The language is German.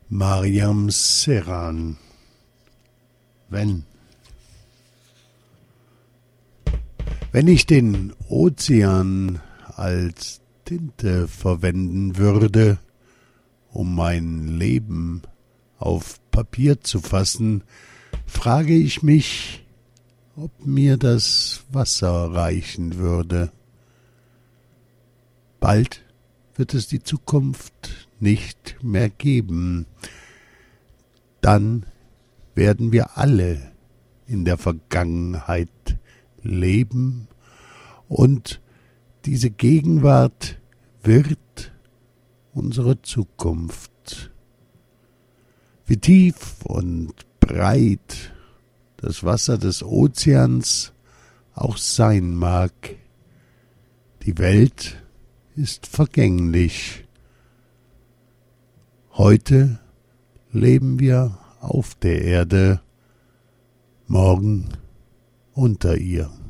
Mariam Serhan. Wenn ich den Ozean als Tinte verwenden würde, um mein Leben auf Papier zu fassen, frage ich mich, ob mir das Wasser reichen würde. Bald wird es die Zukunft nicht mehr geben. Dann werden wir alle in der Vergangenheit leben und diese Gegenwart wird unsere Zukunft. Wie tief und breit das Wasser des Ozeans auch sein mag, die Welt ist vergänglich. Heute leben wir auf der Erde, morgen unter ihr.